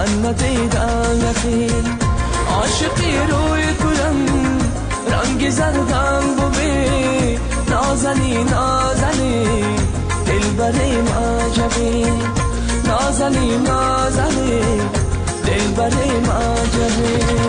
من ندیدم یقین عاشقی روی کنم رنگ زردم ببین نازنی نازنی دلبری معجبی نازنی نازنی دلبری معجبی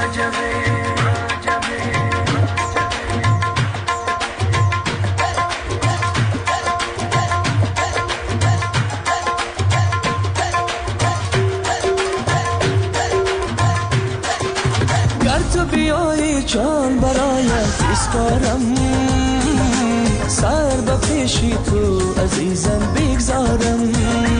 تو بیایی جان برایت اسپارم سر به پیشی تو عزیزم بگذارم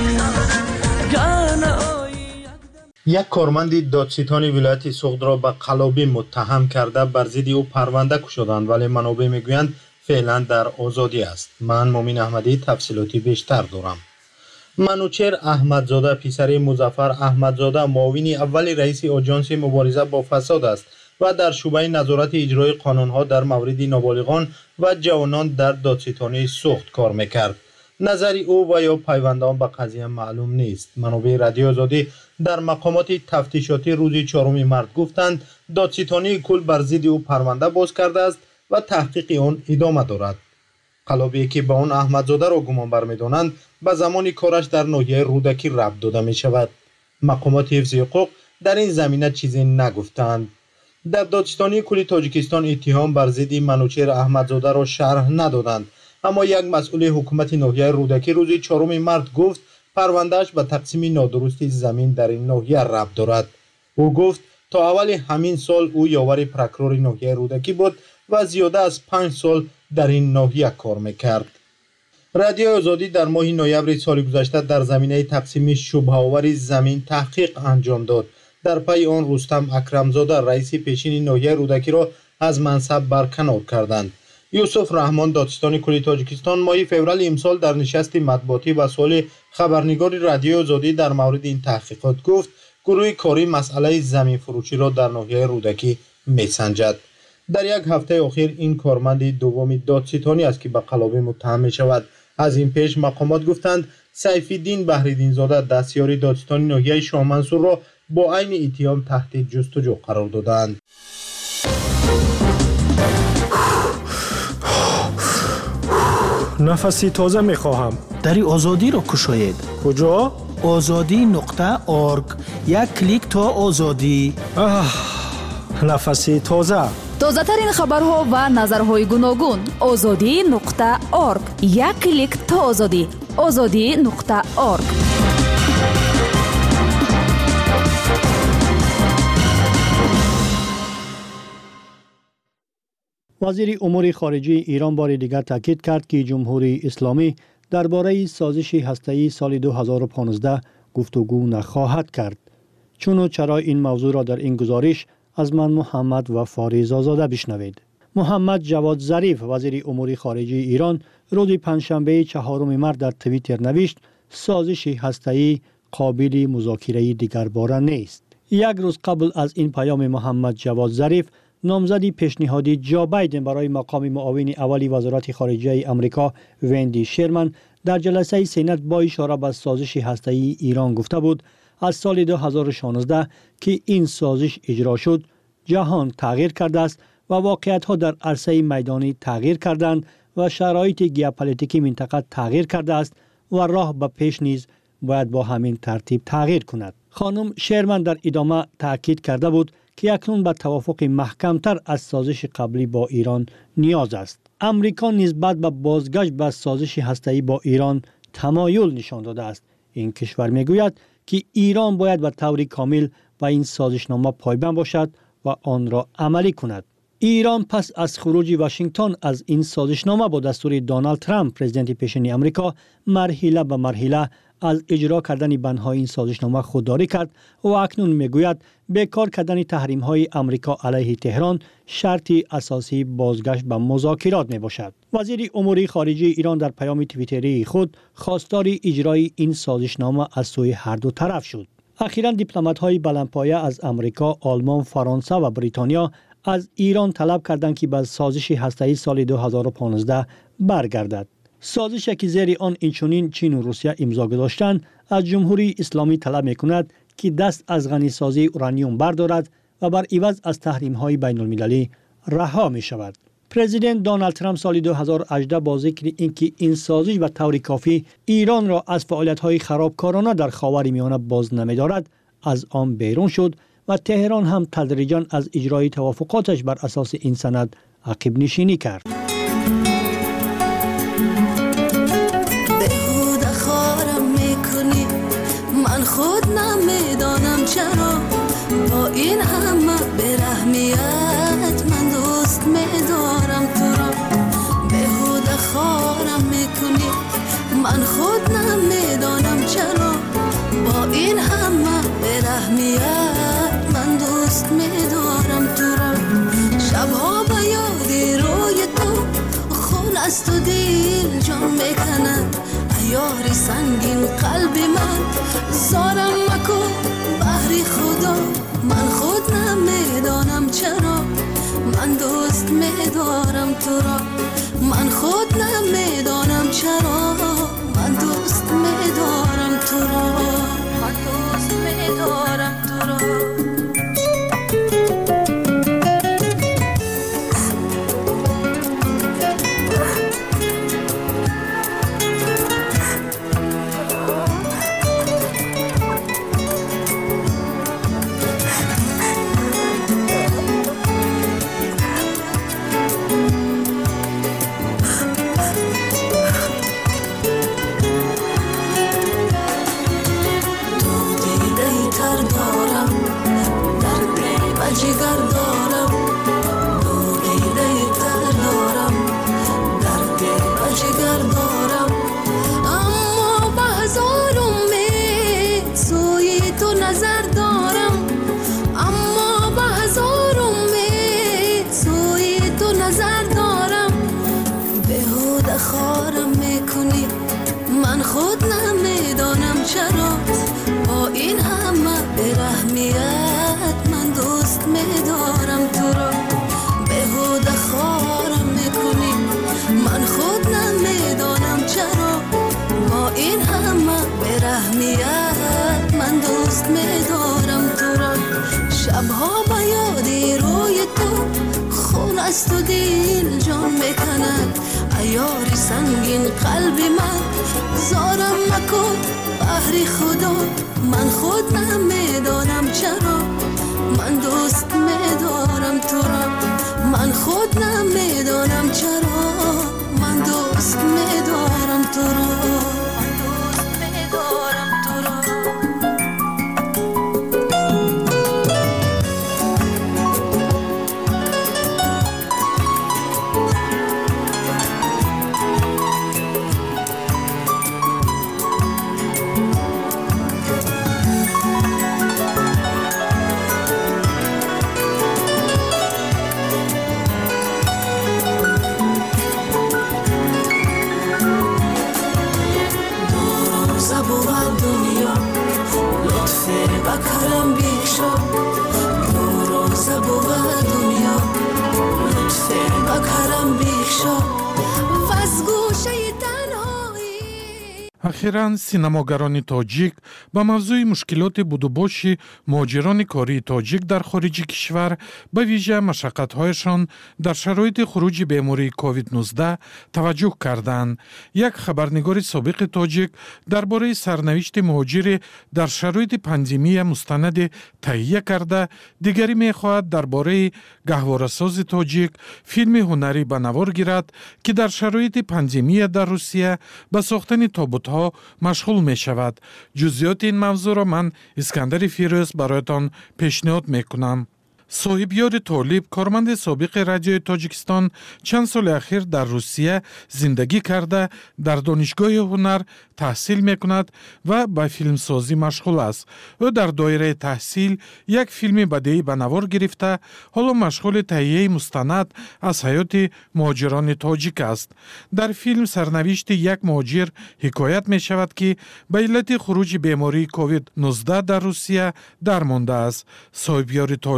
یک کارمند دادستان ولایت سوخت را به قلابی متهم کرده بر ضد او پرونده گشودند ولی منابع میگویند فعلا در آزادی است. من مومن احمدی تفصیلاتی بیشتر دارم. منوچهر احمدزاده پسر مظفر احمدزاده معاون اول رئیس آژانس مبارزه با فساد است و در شعبه نظارت اجرای قانونها در مورد نابالغان و جوانان در دادستانی سوخت کار میکرد. نظر او و یا پیوندان به قضیه معلوم نیست. منابع رادیو آزادی در مقامات تفتیشاتی روز 4 مارس گفتند دادستانی کل بر ضد او پرونده باز کرده است و تحقیق آن ادامه دارد. قلابی که با آن احمدزاده را گمان برمی‌دانند به زمان کارش در ناحیه رودکی ربط داده می شود. مقامات حفظ حقوق در این زمینه چیزی نگفتند. در دادستانی کل تاجیکستان اتهام بر ضد منوچهر احمدزاده را شرح ندادند، اما یک مسئول حکومت ناحیه رودکی روز 4 مارس گفت پروندهش به تقسیم نادرست زمین در این ناحیه ربط دارد. او گفت تا اول همین سال او یاور پروکرور ناحیه رودکی بود و زیاده از 5 سال در این ناحیه کار میکرد. رادیو آزادی در ماه نوامبر سال گذشته در زمینه تقسیم شبهه‌آور زمین تحقیق انجام داد. در پی آن رستم اکرمزاده رئیس پیشین ناحیه رودکی را از منصب برکنار کردند. یوسف رحمان دادستان کل تاجیکستان ماه فوریه امسال در نشست مطبوعاتی و سوال خبرنگار رادیو آزادی در مورد این تحقیقات گفت گروه کاری مسئله زمین فروشی را در ناحیه رودکی میسنجد. در یک هفته اخیر این کارمند دوم دادستانی است که به قلابی متهم می شود. از این پیش مقامات گفتند سیف‌الدین بحرالدین زاده دستیار دادستانی ناحیه شاه منصور را با عین اتهام تحت جستجو قرار دادند. نفسی تازه می خواهم. دری آزادی را کشاید. کجا؟ azadi.org. یک کلیک تا آزادی. نفسی تازه. تازه ترین خبرها و نظرهای گوناگون. azadi.org. یک کلیک تا آزادی. azadi.org. وزیر امور خارجه ایران بار دیگر تاکید کرد که جمهوری اسلامی درباره سازش هسته‌ای سال 2015 گفتگو نخواهد کرد. چون و چرا این موضوع را در این گزارش از من محمد و فاریز آزاده بشنوید. محمد جواد ظریف وزیر امور خارجه ایران روز پنجشنبه 4 مارس در توییتر نوشت سازش هسته‌ای قابل مذاکره دیگرباره نیست. یک روز قبل از این پیام محمد جواد ظریف نامزد پیشنهادی جو بایدن برای مقام معاون اول وزارت خارجه آمریکا وندی شرمن در جلسه سنت با اشاره به سازش هسته‌ای ایران گفته بود از سال 2016 که این سازش اجرا شد جهان تغییر کرده است و واقعیت‌ها در عرصه میدانی تغییر کردند و شرایط ژئوپلیتیکی منطقه تغییر کرده است و راه به پیش نیز باید با همین ترتیب تغییر کند. خانم شرمن در ادامه تاکید کرده بود که اکنون به توافق محکمتر از سازش قبلی با ایران نیاز است. امریکا نسبت به بازگشت به سازش هسته‌ای با ایران تمایل نشان داده است. این کشور میگوید که ایران باید به طور کامل به این سازشنامه پایبند باشد و آن را عملی کند. ایران پس از خروج واشنگتن از این سازشنامه با دستور دونالد ترامپ پرزیدنت پیشین آمریکا مرحله به مرحله از اجرا کردن بندهای این سازشنامه خودداری کرد و اکنون میگوید بیکار کردن تحریم‌های آمریکا علیه تهران شرطی اساسی بازگشت به مذاکرات میباشد. وزیر امور خارجه ایران در پیام توییتری خود خواستار اجرای این سازشنامه از سوی هر دو طرف شد. اخیراً دیپلمات‌های بلندپایه از آمریکا، آلمان، فرانسه و بریتانیا از ایران طلب کردند که به سازش هسته‌ای سال 2015 برگردد. سازشی که زیر آن اینچنین چین و روسیه امضا گذاشتند از جمهوری اسلامی طلب می‌کند که دست از غنیسازی اورانیوم بردارد و بر عوض از تحریم‌های بین‌المللی رها می‌شود. پرزیدنت دونالد ترامپ سال 2018 با ذکر اینکه این سازش به طور کافی ایران را از فعالیت‌های خرابکارانه در خاورمیانه باز نمی‌دارد، از آن بیرون شد و تهران هم تدریجاً از اجرای توافقاتش بر اساس این سند عقب نشینی کرد. بهوده خارم میکنی، من خود نمیدانم چرا با این همه برحمیت من دوست میدارم تو را. بهوده خارم میکنی، من خود نمیدانم چرا با این همه برحمیت من دوست میدارم تو را. شبها به یادی روی تو خون است و دل جان میکند، یاری سنگین قلب من زارم مکن بحری خدا. من خود نمیدانم چرا من دوست میدارم تو را. من خود نمیدانم چرا من دوست میدارم تو را. من دوست میدارم تو را. جگر دارم، دو دیده تر دارم، درد به جگر دارم، اما به هزار امید سوی تو نظر دارم، اما به هزار امید سوی تو نظر دارم. بهوده خارم میکنی، من خود نمیدانم چرا با این همه برحمیت من دوست میدارم تو را. بهوده خارم میکنی، من خود نمیدانم چرا با این همه برحمیت من دوست میدارم تو را. شبها به یادی روی تو خون است و دل جان میکند، یاری سنگین قلب من زارم مکن بحری خدا. من خود نمیدانم چرا من دوست میدارم تو را. من خود نمیدانم چرا من دوست میدارم تو را. من دوست میدارم تو را. اخیراً سینماگران تاجیک با موضوع مشکلات بودوباشی مهاجران کاری تاجیک در خارج کشور به ویژه مشقت‌هایشان در شرایط خروج بیماری کووید 19 توجه کردند. یک خبرنگار سابق تاجیک درباره سرنوشت مهاجر در شرایط پاندمی مستند تهیه کرده، دیگری می‌خواهد درباره گهواره‌ساز تاجیک فیلم هنری به نوار گیرد که در شرایط پاندمی در روسیه به ساختن تابوت‌ها مشغول می شود. جزئیات این موضوع را من اسکندر فیروز برایتان پیشنهاد می کنم. صاحبیار طالب، کارمند سابق رادیوی تاجیکستان، چند سال اخیر در روسیه زندگی کرده، در دانشگاه هنر تحصیل می کند و به فیلمسازی مشغول است. او در دایره تحصیل یک فیلم بدیعی به نوار گرفته، حالا مشغول تهیه مستند از حیات مهاجران تاجیک است. در فیلم سرنوشت یک مهاجر حکایت می شود که به علت خروج بیماری کووید 19 در روسیه درمانده است. صاحبیار طالب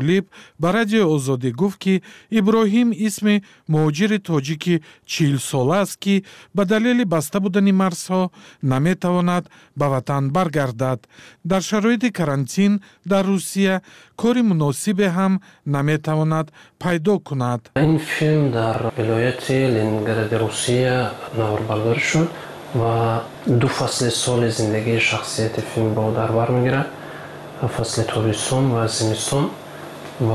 ба радиои озодӣ гуфт, ки Иброҳим исми муҳоҷири тоҷики 40 сола аст, ки ба далели баста будани марзҳо наметавонад ба ватан баргардад. Дар шароити карантин дар Русия кори муносибе ҳам наметавонад пайдо кунад. این فیلم در ولایت لنینگراد روسیه نواربرداری شد و 2 فصل سال زندگی شخصیت فیلم را در بر میگیرد، فصل تابستان و زمستان، و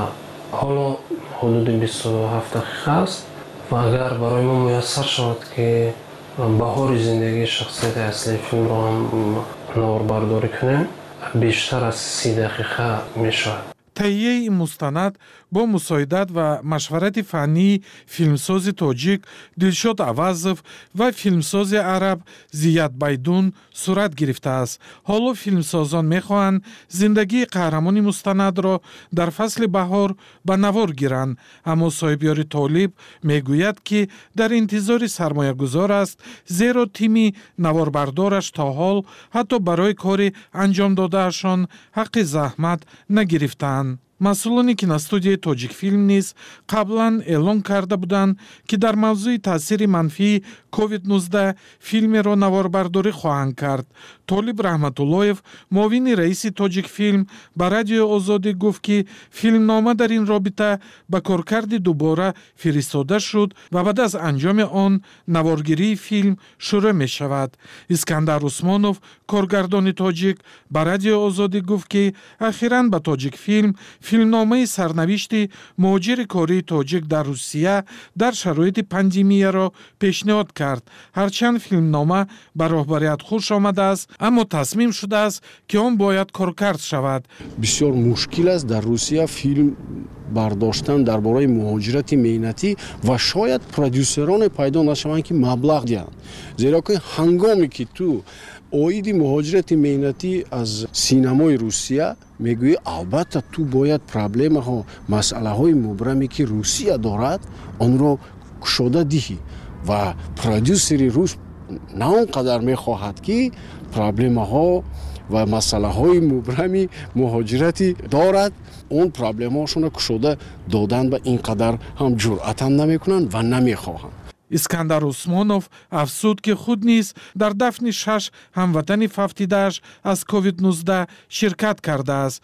حالا حدود 27 دقیقه است و اگر برای ما میسر شود که بهار زندگی شخصیت اصلی فیلم را هم نواربرداری کنیم، بیشتر از 30 دقیقه می شود. таҳияи ин мустанад бо мусоидат ва машварати фаннии филмсози тоҷик Дилшод Авазов ва филмсози араб Зият Байдун сурат гирифтааст. ҳоло филмсозон мехоҳанд зиндагии қаҳрамони мустанадро дар фасли баҳор ба навор гиранд, аммо соҳибёри толиб мегӯяд, ки дар интизори сармоягузор аст, зеро тими наворбардораш то ҳол ҳатто барои кори анҷом додаашон ҳаққи заҳмат нагирифтаанд. масъулони киностудияи Тоҷикфилм низ қаблан эълон карда буданд, ки дар мавзӯи таъсири манфии COVID-19 филмеро наворбардорӣ хоҳанд кард. Толиб Раҳматуллоев, муовини раиси Тоҷикфилм, ба радиои Озодӣ гуфт, ки филмнома дар ин робита ба коркарди дубора фиристода шуд ва баъд аз анҷоми он наворгирии филм шурӯъ мешавад. Искандар Усмонов, коргардони тоҷик, ба радиои Озодӣ гуфт, ки ахиран ба Тоҷикфилм филмномаи сарнавишти муҳоҷири кории тоҷик дар Русия дар шароити пандемияро пешниҳод кард. ҳарчанд филмнома ба роҳбарият хуш омадааст, аммо тасмим шудааст, ки он бояд коркард шавад. бисёр мушкил аст дар Русия филм бардоштан дар бораи муҳоҷирати меҳнатӣ ва шояд продюсероне пайдо нашаванд, ки маблағ диҳанд. зеро ки ҳангоме ки ту оиди муҳоҷирати меҳнатӣ аз синамои Русия мегӯӣ, албатта ту бояд проблемаҳо, масъалаҳои мубраме ки Русия дорад, онро кушода диҳӣ ва продюсери рус на он қадар мехоҳад, ки проблемаҳо ва масъалаҳои мубрами муҳоҷирати дорад, он проблемаҳошонро кушода додан ба ин қадар ҳам ҷуръатам намекунанд ва намехоҳанд. Искандар Усмонов афсуд, ки худ низ дар дафни 6 ҳамватани фавтидааш аз COVID-19 ширкат кардааст.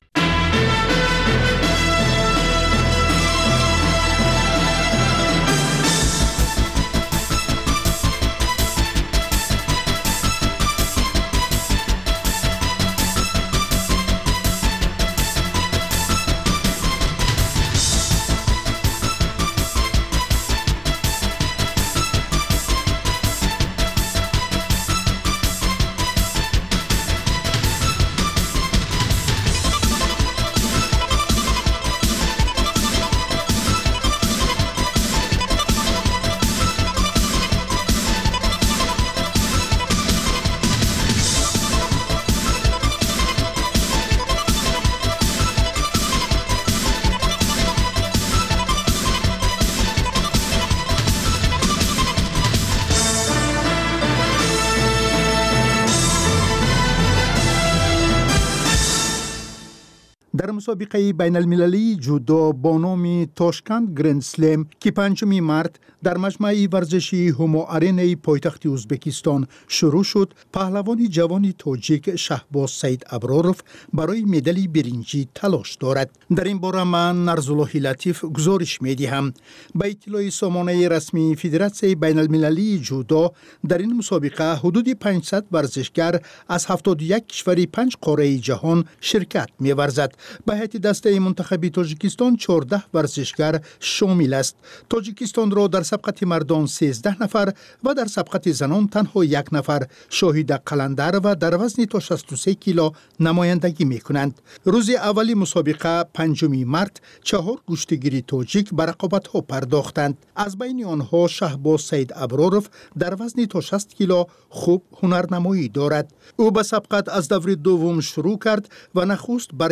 در مسابقه بین المللی جودو با نام تاشکند گرند سلم که 5 مارت در مجمع ورزشی هومو آرینای پایتخت ازبکستان شروع شد، پهلوان جوان تاجیک شهباز سید ابراروف برای مدال برنجی تلاش دارد. در این باره من نرزالله لطیف گزارش می‌دهم. با اطلاع سامانه رسمی فدراسیون بین المللی جودو، در این مسابقه حدود 500 ورزشگر از 71 کشور 5 قاره جهان شرکت می‌ورزد. به هیئت دسته منتخب تاجیکستان 14 ورزشگر شامل است. تاجیکستان را در سبقت مردان 13 نفر و در سبقت زنان تنها 1 نفر شاهد قلندر و در وزن تا 63 کیلو نمایندگی می‌کنند. روز اولی مسابقه 5 مارت 4 گشتگیر تاجیک به رقابت‌ها پرداختند. از بین آنها شهباز سید ابراروف در وزن تا 60 کیلو خوب هنرنمایی دارد. او به سبقت از دور دوم شروع کرد و نخست بر یانیسلاو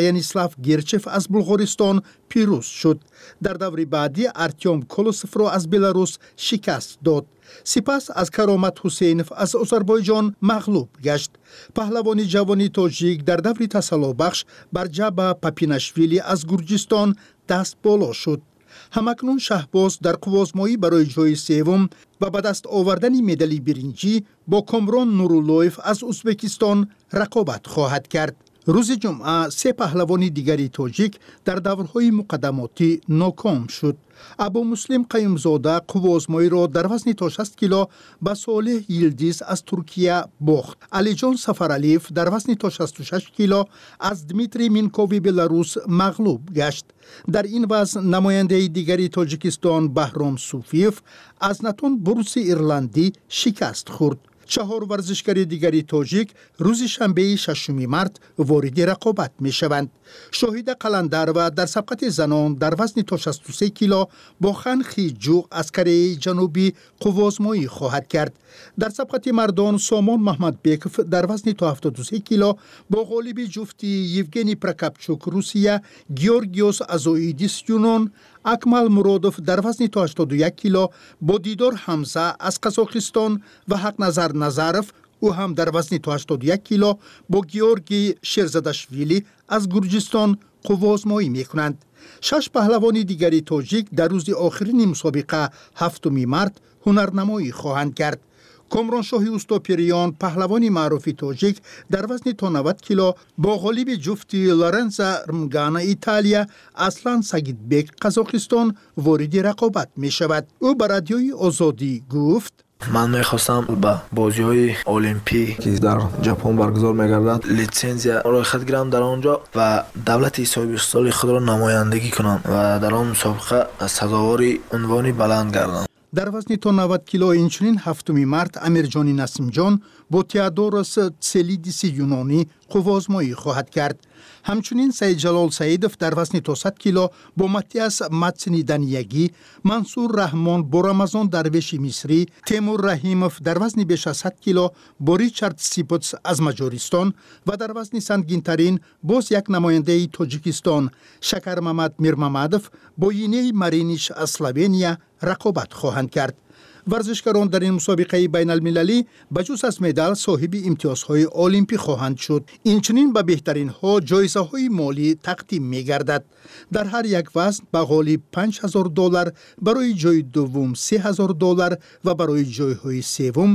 Владислав Герчев از بلغارستان پیروز شد. در دور بعدی ارتیوم کولوسف را از بلاروس شکست داد. سپس از کرامت حسینف از آذربایجان مغلوب گشت. پهلوان جوانی تاجیک در دور تسلابخش بر جبه پاپیناشویلی از گرجستان دست بالا شد. همکنون شهباز در قوازمایی برای جای سوم و به دست آوردن مدال برنجی با کامران نورولویف از ازبکستان رقابت خواهد کرد. روز جمعه 3 پهلوان دیگری تاجیک در دورهای مقدماتی ناکام شد. ابو مسلم قیومزاده قوازمایی را در وزن تا 60 کیلو به صالح یلدیز از ترکیه باخت. علی جان سفرعلیف در وزن تا 66 کیلو از دمیتری مینکووی بلاروس مغلوب گشت. در این وزن نماینده دیگری تاجیکستان بهرام صوفیف از نتون بروس ایرلندی شکست خورد. 4 ورزشکار دیگری تاجیک روز شنبه 6 مارس وارد رقابت می شوند. شاهد قلندر و در سبقت زنان در وزن تا 63 کیلو با خنخی جوغ از کره جنوبی قوازمایی خواهد کرد. در سبقت مردان سامان محمد بیکف در وزن تا 73 کیلو با غالب جفتی یوگنی پرکاپچوک روسیه، گیورگیوس ازوئیدیس یونان، اکمل مرادوف در وزن تا 81 کیلو با دیدار حمزه از قزاقستان و حق نظر نظرف او هم در وزن تا 81 کیلو با گیورگی شیرزاداشویلی از گرجستان قوازمایی می کنند. 6 پهلوان دیگری تاجیک در روز آخرین مسابقه 7 مارس هنرنمایی خواهند کرد. کامران شاهی اوستاپیریان پهلوان معروف تاجیک در وزن تا 90 کیلو با غالب جفتی لارنزا رمگانا ایتالیا اصلان سگیدبک قزاقستان وارد رقابت می شود. او به رادیوی آزادی گفت: من میخواستم با بازی‌های المپی که در ژاپن برگزار می‌گردد لیسانسیا را خرید گیرم در آنجا و دولت صاحب استقلال خود را نمایندگی کنم و در آن مسابقه سزاوار عنوان بلند گردم. در وزن تا 90 کیلو اینچنین 7 مارس امیرجان نسیمجان با تئودوروس تسلیدیس یونانی قوازمایی خواهد کرد. همچنین سید جلال سیدف در وزن تا 100 کیلو با ماتیاس ماتسنی دنیگی، منصور رحمان با رمضان درویش مصری، تیمور رحیموف در وزن بیش از 100 کیلو با ریچارد سیپوتس از مجارستان و در وزن سنگین‌ترین باز یک نماینده تاجیکستان شکر محمد میرممدوف با یینی مارینیش از اسلوونیا رقابت خواهند کرد. ورزشکاران در این مسابقه بین المللی بجز از مدال صاحب امتیازهای المپی خواهند شد. اینچنین به بهترین ها جایزه های مالی تقدیم می گردد. در هر یک وزن به غالب $5,000 برای جای دوم $3,000 و برای جای های سوم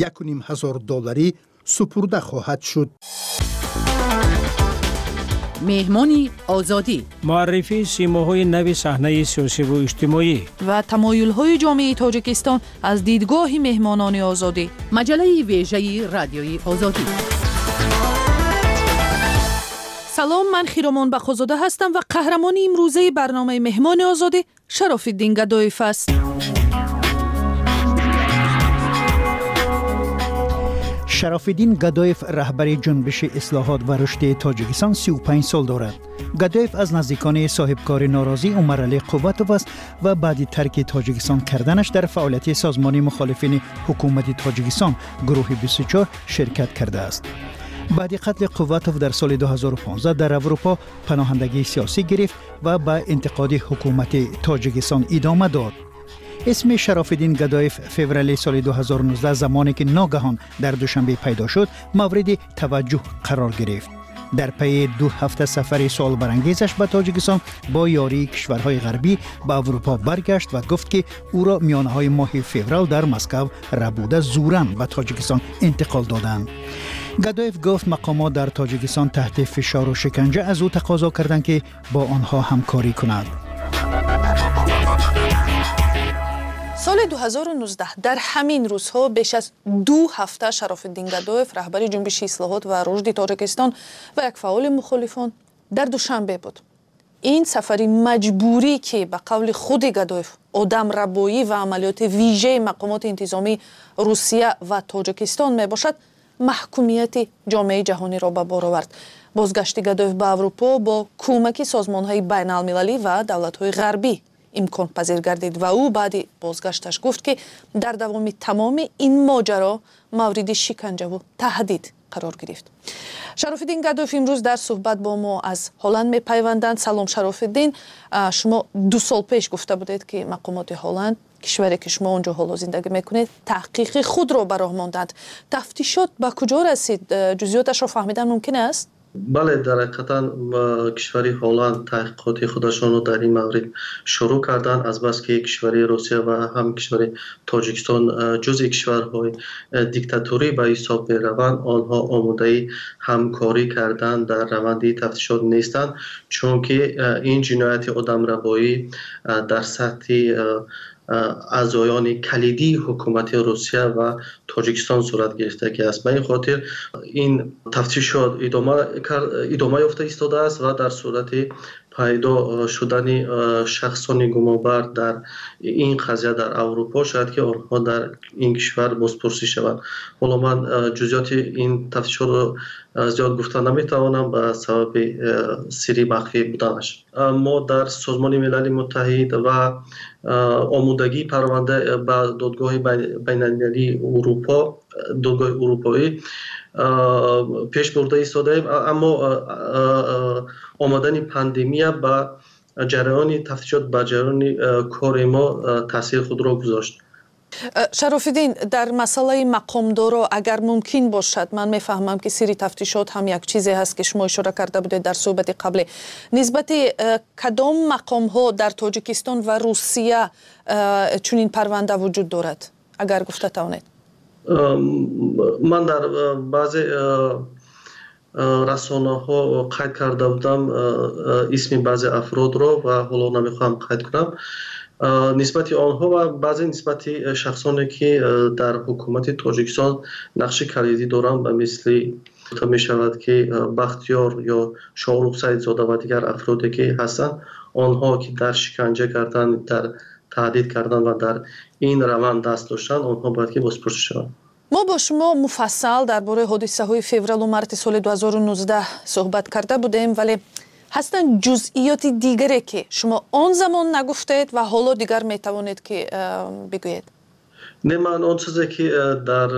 $1,500 سپرده خواهد شد. مهمانی آزادی، معرفی سیماهای نو صحنه سیاسی و اجتماعی و تمایل‌های جامعه تاجیکستان از دیدگاه مهمانان آزادی. مجله ویژه رادیوی آزادی. سلام، من خیرامان بخوزاده هستم و قهرمان امروزه برنامه مهمان آزادی شراف‌الدین گدایف است. شراف‌الدین گدایف رهبر جنبش اصلاحات و رشد تاجیکستان 35 سال دارد. گدایف از نزدیکان صاحبکار ناراضی عمر علی قوتوف است و بعد ترک تاجیکستان کردنش در فعالیت سازمان مخالفین حکومت تاجیکستان گروه 24 شرکت کرده است. بعد قتل قوتوف در سال 2015 در اروپا پناهندگی سیاسی گرفت و به انتقاد حکومت تاجیکستان ادامه داد. اسم شراف‌الدین گدایف فوریه سال 2019 زمانی که ناگهان در دوشنبه پیدا شد مورد توجه قرار گرفت. در پی 2 هفته سفر سوال برانگیزش به تاجیکستان با یاری کشورهای غربی به اروپا برگشت و گفت که او را میانه‌های ماه فوریه در مسکو ربوده زوراً به تاجیکستان انتقال دادند. گدایف گفت مقامات در تاجیکستان تحت فشار و شکنجه از او تقاضا کردند که با آنها همکاری کند. سال 2019 در همین روزها بیش از 2 هفته شراف‌الدین گدایف رهبر جنبش اصلاحات و رشد تاجیکستان و یک فعال مخالفان در دوشنبه بود. این سفری مجبوری که به قول خود گدایف آدم ربایی و عملیات ویژه مقامات انتظامی روسیه و تاجیکستان می باشد، محکومیت جامعه جهانی را به بار آورد. بازگشت گدایف به اروپا با کمک سازمان‌های بین‌المللی و دولت‌های غربی امکان پذیر گردید و او بعد بازگشتش گفت که در دوام تمام این ماجرا مورد شکنجه و تهدید قرار گرفت. شرافالدین گدویف امروز در صحبت با ما از هلند میپیوندند. سلام شرافالدین، شما 2 سال پیش گفته بودید که مقامات هلند، کشوری که شما اونجا حالا زندگی میکنید، تحقیق خود را به راه ماندند. تفتیشات به کجا رسید؟ جزئیاتش را فهمیدن ممکن است؟ بله، در حقیقت کشوری هلند تحقیقات خودشان را در این مورد شروع کردند، از بس که کشوری روسیه و هم کشوری تاجیکستان جزء کشورهای دیکتاتوری به حساب می‌روند. آنها آماده همکاری کردن در روند تفتیشات نیستند، چون که این جنایت آدمربایی در سطح اعضایان کلیدی حکومت روسیه و تاجیکستان صورت گرفته است. به این خاطر این تفتیشات ادامه یافته ایستاده است و در صورت پیدا شدن شخصان گمانبر در این قضیه در اروپا شاید که آنها در این کشور بازپرسی شوند. حالا من جزئیات این تفتیشات رو زیاد گفتن نمیتوانم به سبب سری مخفی بودنش. ما در سازمان ملل متحد و آمادگی پرونده به دادگاه بین‌المللی اروپا، دادگاه اروپایی پیش برده ایستاده ایم، اما آمدن پاندمی به جریان تفتیشات به جریان کار ما تاثیر خود را گذاشت. شرافالدین، در مسئله مقامدارا اگر ممکن باشد، من میفهمم که سری تفتیشات هم یک چیزی هست که شما اشاره کرده بودید در صحبت قبلی، نسبت کدام مقام ها در تاجیکستان و روسیه چنین پرونده وجود دارد اگر گفته توانید؟ من در بعضی رسانه ها قید کرده بودم اسم بعضی افراد را و حالا نمیخوام قید کنم. نسبت آنها و بعضی نسبت شخصانی که در حکومت تاجیکستان نقش کلیدی دارند، مثل می شود که بختیار یا شاهرخ سعیدزاده و دیگر افرادی که هستند، آنها که در شکنجه کردن، در تهدید کردن و در این روند دست داشتن، آنها باید که بازپرسی شوند. ما با شما مفصل درباره حادثه های فوریه و مارس سال 2019 صحبت کرده بودیم، ولی هستند جزئیات دیگری که شما آن زمان نگفتید و حالا دیگر میتوانید که بگویید؟ نه، من آن چیزی که در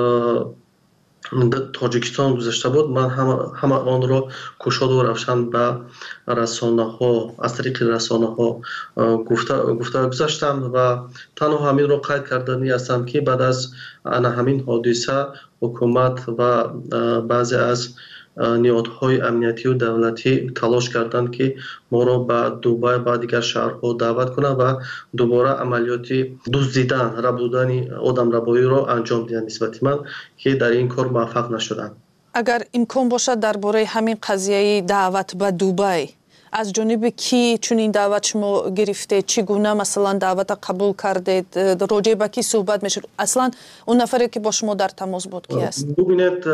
تاجیکستان گذشته بود، من همه آن را گشاد و روشن به رسانه ها، از طریق رسانه ها گفته گذاشتم و تنها همین را قید کردنی هستم که بعد از همین حادثه حکومت و بعضی از نهادهای امنیتی و دولتی تلاش کردند که ما را به دوبای و دیگر شهرها دعوت کنند و دوباره عملیات دزدیدن، ربودن آدمربایی را انجام دهند نسبت من، که در این کار موفق نشدند. اگر امکان باشد درباره همین قضیه دعوت به دوبای، از جانب کی چون این دعوت شما گرفتید؟ چگونه مثلا دعوت قبول کردید؟ راجع به کی صحبت میشه؟ اصلا اون نفری که با شما در تماس بود کی است؟ ببینید،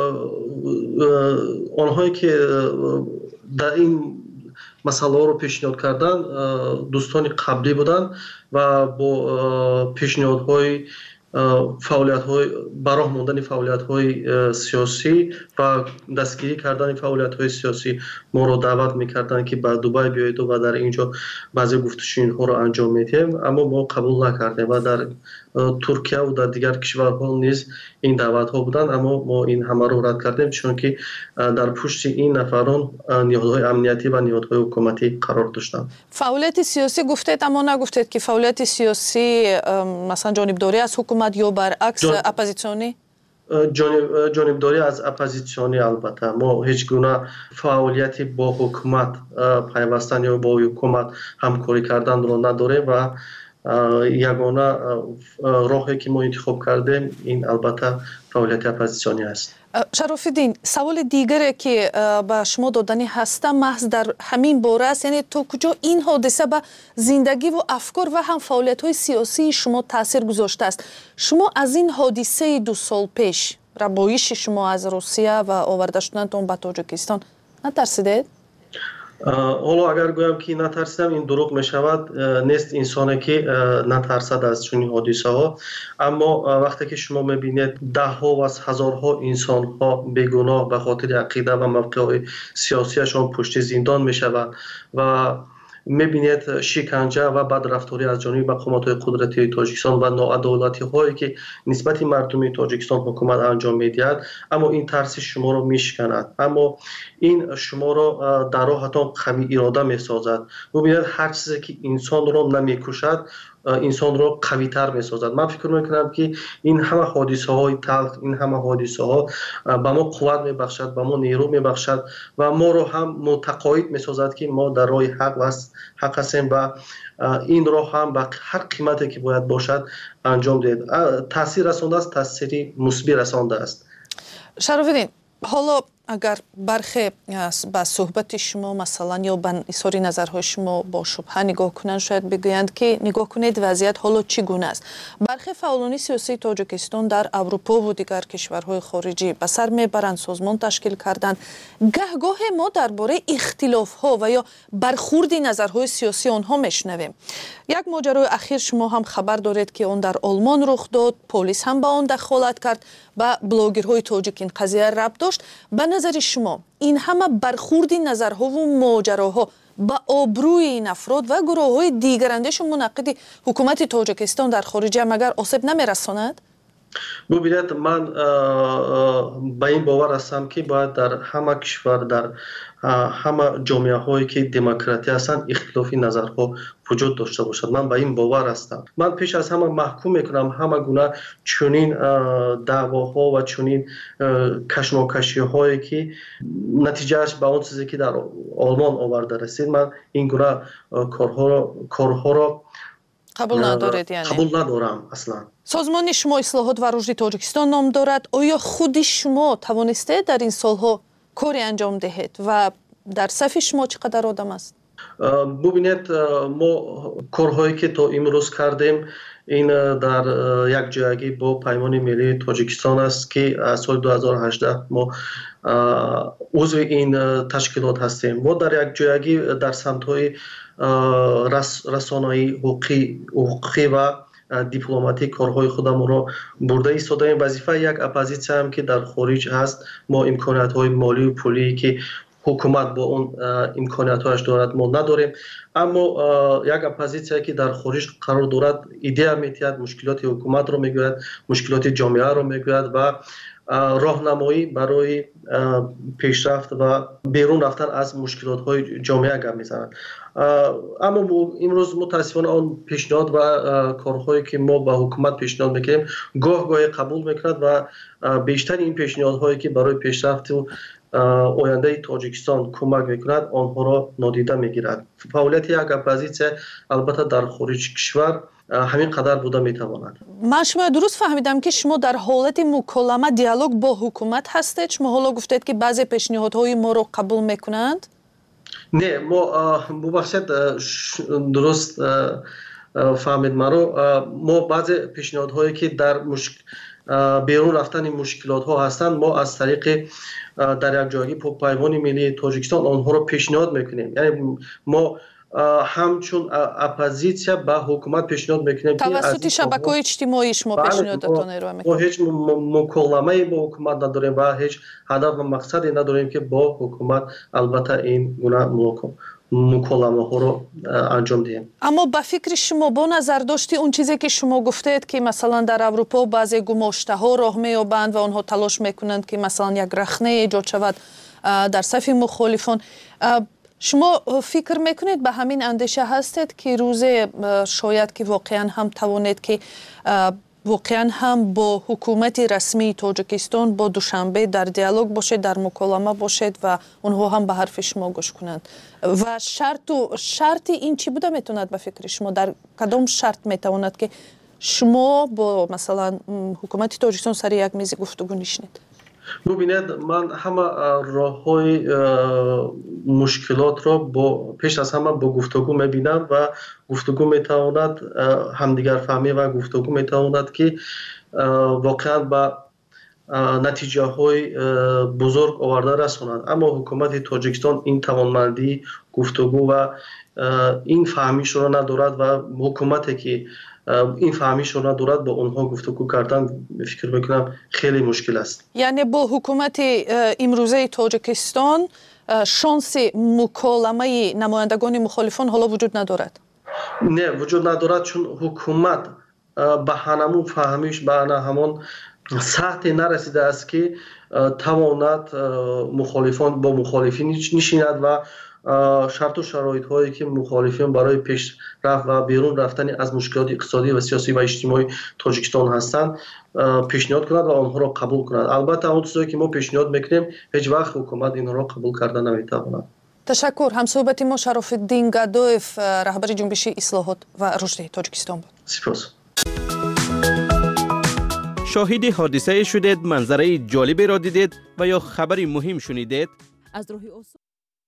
آنهایی که در این مسئله رو پیشنهاد کردن دوستان قبلی بودند و با پیشنهادهای فعالیت‌های براه ماندن فعالیت‌های سیاسی و دستگیری کردن فعالیت‌های سیاسی ما رو دعوت می‌کردند که به دبی بیایید و در اینجا بعضی گفتگوها رو انجام میدیم، اما ما قبول نکردیم و در ترکیه و در دیگر کشورها نیز این دعوت‌ها بودند، اما ما این همه رو رد کردیم، چون که در پشت این نفران نهادهای امنیتی و نهادهای حکومتی قرار داشتند. فعالیت سیاسی گفتید، اما نگفتید که فعالیت سیاسی مثلا جانبداری از حکومت یا برعکس اپوزیسیونی؟ جانبداری از اپوزیسیونی. البته ما هیچ گونه فعالیتی با حکومت پیوستن یا با حکومت همکاری کردن رو نداریم و یگانه راهی که ما انتخاب کردیم این البته فعالیت اپوزیسیونی است. شرافالدین، سوال دیگری که به شما دادنی هستم محض در همین باره است، یعنی تا کجا این حادثه به زندگی و افکار و هم فعالیت‌های سیاسی شما تاثیر گذاشته است؟ شما از این حادثه 2 سال پیش، ربایش شما از روسیه و آورده شدنتون به تاجیکستان، نترسیدید؟ حالا اگر گویم که نترسیدم این دروغ می شود. نیست انسانی که نترسد از چنین حادثه ها، اما وقتی که شما می بینید ده ها و هزارها انسان ها بیگناه به خاطر عقیده و موقع های سیاسیشان پشت زندان می شوند و میبینید شکنجه و بدرفتاری از جانب مقامات قدرتی تاجیکستان و ناعدالتی هایی که نسبت مردم تاجیکستان حکومت انجام میدهد، اما این ترس شما رو میشکند، اما این شما رو در راهتان قوی اراده میسازد. ببینید هر چیزی که انسان رو نمیکشد انسان رو قوی تر میسازد. من فکر میکنم که این همه حادثه های تلخ، این همه حادثه ها به ما قوت میبخشد، به ما نیرو میبخشد و ما رو هم متقاعد میسازد که ما در راه حق هستیم و این راه هم به هر قیمتی که باید باشد انجام دهید. تاثیر رسانده است، تاثیری مثبت رسانده است. شرافالدین، حالا اگر برخی با صحبت شما مثلا یا به اظهار نظرهای شما با شبهه نگاه کنند، شاید بگویند که نگاه کنید وضعیت حالا چگونه است. برخی فعالان سیاسی تاجیکستان در اروپا و دیگر کشورهای خارجی به سر میبرند، سازمان تشکیل کردند. گهگاه ما درباره اختلاف ها و یا برخورد نظرهای سیاسی آنها میشنویم. یک ماجرای اخیر شما هم خبر دارید که آن در آلمان رخ داد، پلیس هم به آن دخالت کرد، به بلاگرهای تاجیک این قضیه ربط داشت. به نظر شما این همه برخورد نظرها و ماجراها با آبروی این افراد و گروه‌های دیگر اندیش منعقد حکومت تاجیکستان در خارج مگر آسیب نمی‌رساند؟ ببینید، من به این باور هستم که باید در همه کشور، در همه جامعه هایی که دموکراتی هستند اختلافی نظرها وجود داشته باشد. من به این باور هستم. من پیش از همه محکوم میکنم همه گونه چنین دعواها و چنین کشمکشی هایی که نتیجهش به اون چیزی که در آلمان آورده رسید، من این گونه کارها را قبول ندارید؟ یعنی قبول ندارم اصلا. سازمان شما اصلاحات و رشد تاجیکستان نام دارد. آیا خود شما توانسته در این سالها کاری انجام دهید و در صف شما چقدر آدم است؟ ببینید، ما کارهایی که تا امروز کردیم این در یک جایگی با پیمان ملی تاجیکستان است که از سال 2018 ما عضو این تشکیلات هستیم. ما در یک جایگی در سمت‌های رسانه‌ای، حقوقی و دیپلماتیک کارهای خودمون را برده ایستادیم. وظیفه یک اپوزیسیون هم که در خارج هست، ما امکانات‌های مالی و پولی که حکومت با اون امکاناتش دارد ما نداریم، اما یک اپوزیسیون که در خارج قرار دارد ایده میتید، مشکلات حکومت رو میگوید، مشکلات جامعه رو میگوید و راهنمایی برای پیشرفت و بیرون رفتن از مشکلات های جامعه گپ میزنند. اما امروز متاسفانه آن پیشنهاد و کارهایی که ما با حکومت پیشنهاد میکنیم گاه قبول میکند و بیشتر این پیشنهادهایی که برای پیشرفت و آینده تاجیکستان کمک میکند آنها را نادیده میگیرد. فعالیت یک اپوزیسیون البته در خارج کشور همین قدر بوده میتواند. من شما درست فهمیدم که شما در حالت مکالمه دیالوگ با حکومت هستید؟ شما حالا گفتید که بعضی پیشنهادهای ما رو قبول میکنند؟ نه، ما ببخشید درست فهمید مرا. ما بعضی پیشنهادهایی که در بیرون رفتن مشکلات ها هستند، ما از طریق در یک جایی پیمان ملی تاجیکستان آنها رو پیشنهاد میکنیم. یعنی ما همچون اپوزیسیا به حکومت پیشنهاد میکنیم توسط شبکه‌های اجتماعی شما پیشنهاداتون ارائه میکنید. ما هیچ مکالمه‌ای با حکومت نداریم و هیچ هدف و مقصدی نداریم که با حکومت البته این گونه مکالمه ها رو انجام دهیم. اما به فکر شما با نظر داشتی اون چیزی که شما گفتید که مثلا در اروپا بعضی گماشته ها راه میابند و آنها تلاش میکنند که مثلا یک رخنه ایجاد شود در صف مخالفان، شما فکر میکنید به همین اندیشه هستید که روز شاید که واقعا هم توانید که واقعا هم با حکومت رسمی تاجیکستان با دوشنبه در دیالوگ باشید، در مکالمه باشید و اونها هم به حرف شما گوش کنند؟ و شرط این چی بوده میتوند به فکر شما؟ در کدام شرط میتواند که شما با مثلا حکومت تاجیکستان سر یک میز گفتگو نشینید؟ ببینید، من همه راه‌های مشکلات را پیش از همه با گفتگو میبینم و گفتگو میتواند همدیگر فهمی و گفتگو میتواند که واقعا به натиҷаҳои бузург оварда расонад. Аммо ҳукумати Тоҷикистон ин тавонмандии гуфтугӯ ва ин фаҳмишро надорад ва ҳукумате ки ин фаҳмишро надорад бо онҳо гуфтугӯ кардан фикр мекунам хеле мушкил аст. яъне бо ҳукумати имрӯзаи Тоҷикистон шонси муколамаи намояндагони мухолифон ҳоло вуҷуд надорад? Не, вуҷуд надорад, чун ҳукумат ба ҳамон фаҳмиш, ба ҳамон сатҳе нарасидааст ки тавонад мухолифон бо мухолифин нишинад ва шарту шароитҳое ки мухолифин барои пешрафт ва берун рафтани аз мушкилоти иқтисодӣ ва сиёсӣ ва иҷтимоии Тоҷикистон ҳастанд пешниҳод кунад ва онҳоро қабул кунад. Албатта он чизое ки мо пешниҳод мекунем ҳеҷ вақт ҳукумат инҳоро қабул карда наметавонад. ташаккур. ҳамсӯҳбати мо Шарофиддин Гадоев, раҳбари ҷунбиши ислоҳот ва рушди Тоҷикистон буд. сипос. شاهد حادثه شدید، منظره جالبی را دیدید و یا خبری مهم شنیدید؟ از روح